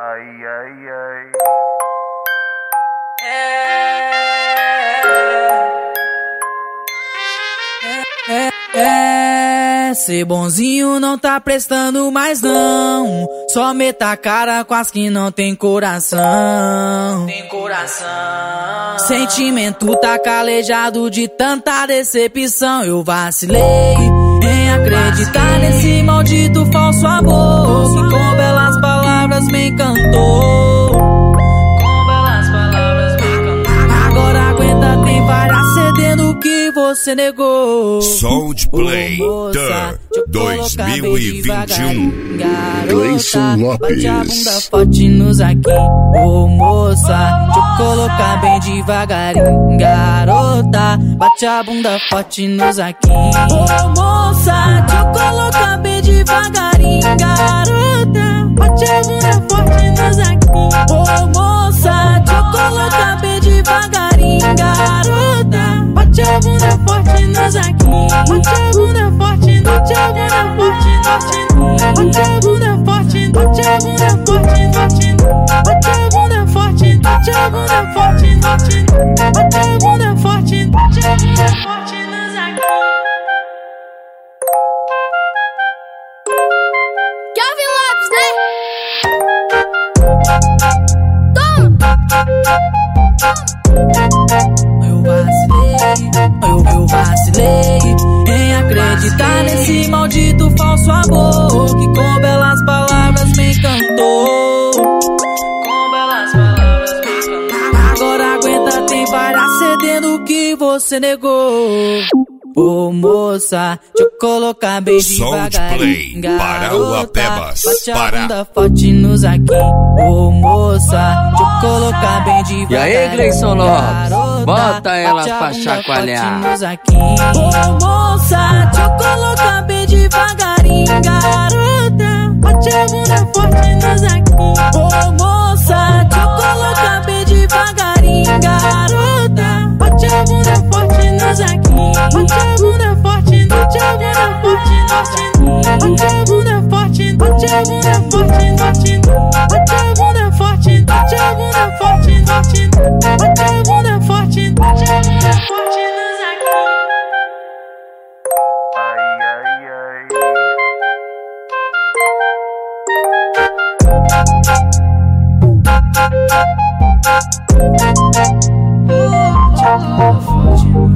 Ai, ai, ai. Ser bonzinho não tá prestando mais não. Só meta a cara com as que não tem coração. Sentimento tá calejado de tanta decepção. Eu vacilei em acreditar nesse maldito falso amor que com belas palavras me encantou. Agora aguenta, tem várias cedendo que você negou. Soundplay 2021. Gleison Lopes. Bate a bunda forte nos aqui. Ô moça, deixa eu colocar bem devagarinho. Garota, bate a bunda forte nos aqui. Ô moça, deixa eu colocar bem devagarinho. Garota, bate a bunda forte nos aqui. Ô moça, deixa eu colocar bem devagarinho. Garota, bate a bunda forte nos aqui. Bate a bunda forte, bate a bunda forte, bate a bunda forte, bate a bunda forte, bate a bunda forte, bate a bunda forte, bate a bunda forte, bate a bunda forte nos aqui. Calvin Lopes, né? Eu vacilei em acreditar nesse maldito falso amor que com belas palavras me encantou. Agora aguenta, tem várias cedendo que você negou. Ô moça, deixa eu colocar bem devagarinho. Parauapebas, bate a Pará. bunda forte nos aqui. Ô moça, deixa eu colocar bem devagarinho. E aí, Gleison Lopes? Garota, Bota elas bate a pra bunda chacoalhar. forte nos aqui. Ô moça, deixa eu colocar bem devagarinho. Garota, bate a bunda forte nos aqui. Ô moça, deixa eu colocar bem devagarinho. Garota, bate a bunda forte nos aqui. Bate a bunda forte, bate a bunda forte, bate a bunda forte, bate a bunda forte, bate a bunda forte, bate a bunda forte, bate a bunda forte, bate a bunda forte nos aqui. Ai, ai, ai. Bate a bunda forte.